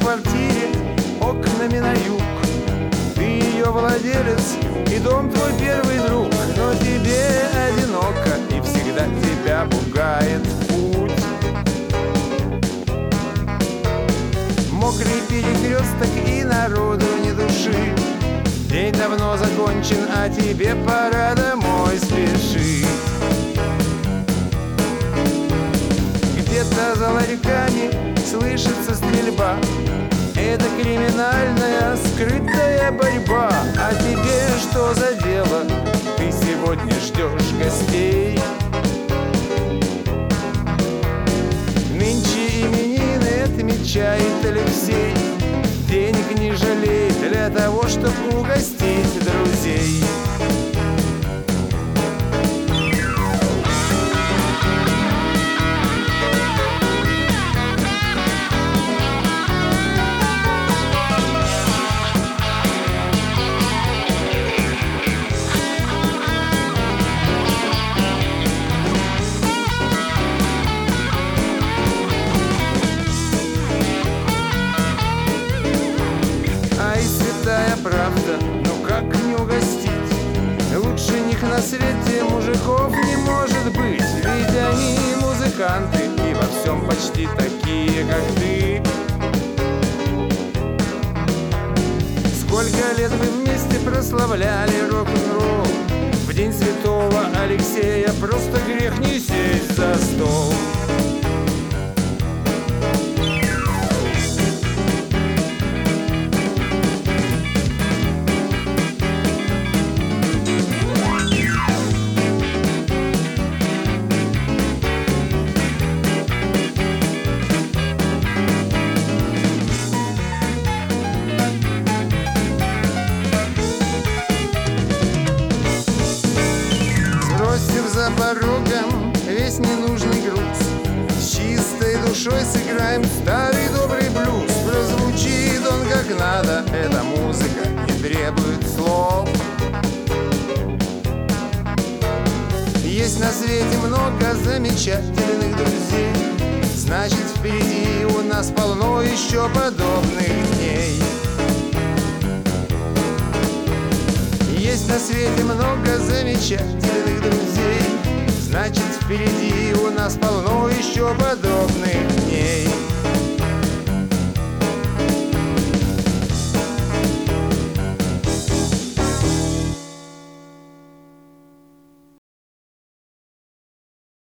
квартире окнами на юг. Ты ее владелец и дом твой первый друг, но тебе одиноко и всегда тебя пугает путь. Мокрый перекресток и народу ни души. День давно закончен, а тебе пора домой спеши. Где-то за ларьками слышится стрельба. Это криминальная скрытая борьба. А тебе что за дело? Ты сегодня ждешь гостей. Нынче именины отмечает Алексей. Денег не жалей для того, чтобы угостить друзей. Правда, ну как не угостить? Лучше них на свете мужиков не может быть. Ведь они музыканты и во всем почти такие, как ты. Сколько лет вы вместе прославляли рок-н-ролл. В день святого Алексея просто грех не сесть за стол. За порогом весь ненужный груз. С чистой душой сыграем старый добрый блюз. Прозвучит он как надо, эта музыка не требует слов. Есть на свете много замечательных друзей. Значит, впереди у нас полно еще подобных дней. Есть на свете много замечательных друзей. Значит, впереди у нас полно еще подобных дней.